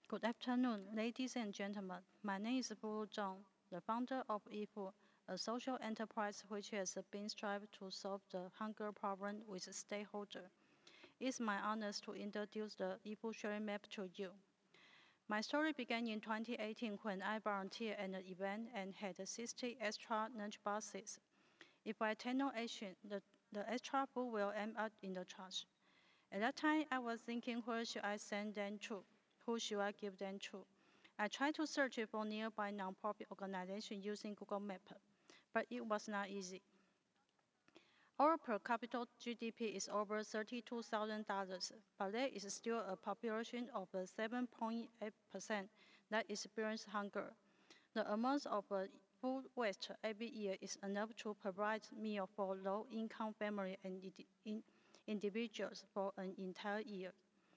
Good afternoon, ladies and gentlemen. My name is Fu Zhang, the founder of eFood, a social enterprise which has been striving to solve the hunger problem with stakeholders. It's my honor to introduce the eFood sharing map to you. My story began in 2018 when I volunteered at an event and had 60 extra lunch boxes. If I take no action, the extra food will end up in the trash. At that time, I was thinking, where should I send them to? Who should I give them to? I tried to search for nearby nonprofit organizations using Google Maps, but it was not easy. Our per capita GDP is over $32,000, but there is still a population of 7.8% that experience hunger. The amount of food waste every year is enough to provide meals for low-income families and individuals for an entire year.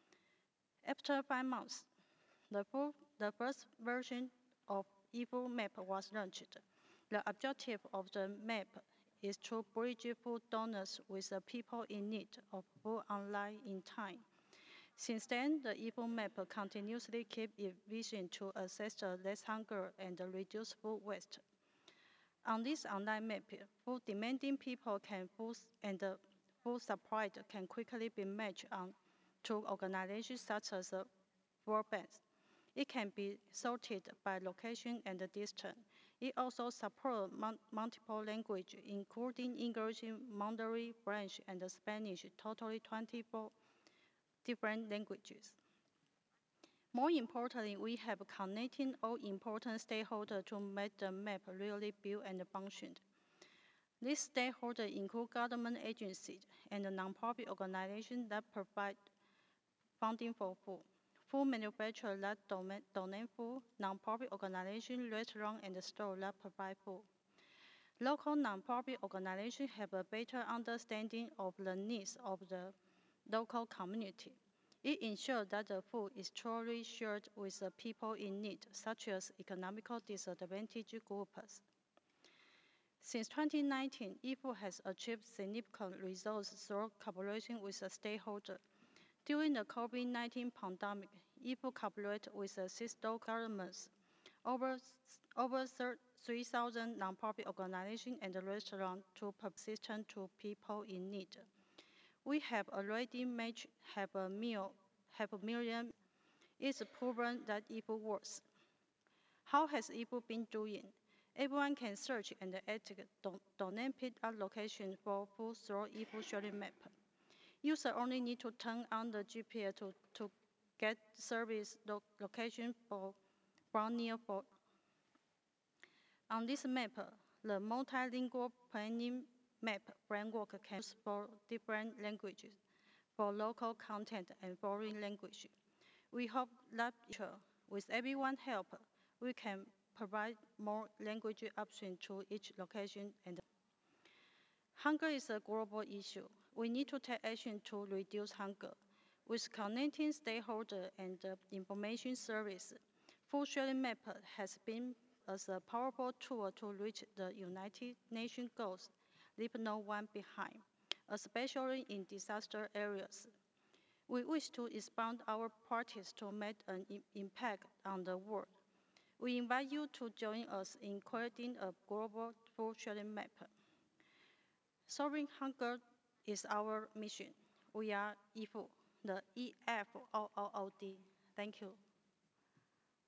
After 5 months, the first version of eFood Map was launched. The objective of the map is to bridge food donors with the people in need of food online in time. Since then, the eFood Map continuously keeps its vision to assess the less hunger and reduce food waste. On this online map, food demanding people can food and the food supply can quickly be matched on to organizations such as the World Bank. It can be sorted by location and distance. It also supports multiple languages, including English, Mandarin, French, and Spanish, totally 24 different languages. More importantly, we have connecting all important stakeholders to make the map really build and function. These stakeholders include government agencies and nonprofit organizations that provide funding for food, food manufacturers that donate food, nonprofit organizations, restaurants, and stores that provide food. Local nonprofit organizations have a better understanding of the needs of the local community. It ensures that the food is truly shared with the people in need, such as economical disadvantaged groups. Since 2019, eFood has achieved significant results through collaboration with the stakeholders. During the COVID-19 pandemic, eFood collaborated with the six local governments, over 3,000 nonprofit organizations and restaurants to provide assistance to people in need. We have already matched half a million. It's proven that eFood works. How has eFood been doing? Everyone can search and add donate pick-up location for food through eFood sharing map. Users only need to turn on the GPS to get service location from near food. On this map, the multilingual planning map framework can be used for different languages, for local content and foreign language. We hope that with everyone's help, we can provide more language options to each location. And hunger is a global issue. We need to take action to reduce hunger. With connecting stakeholders and information service, food sharing map has been as a powerful tool to reach the United Nations goals, leave no one behind, especially in disaster areas. We wish to expand our practice to make an impact on the world. We invite you to join us in creating a global food sharing map. Solving hunger is our mission. We are eFood, the EFOOD. Thank you.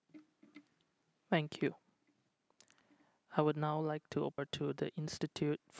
Thank you. I would now like to over to the Institute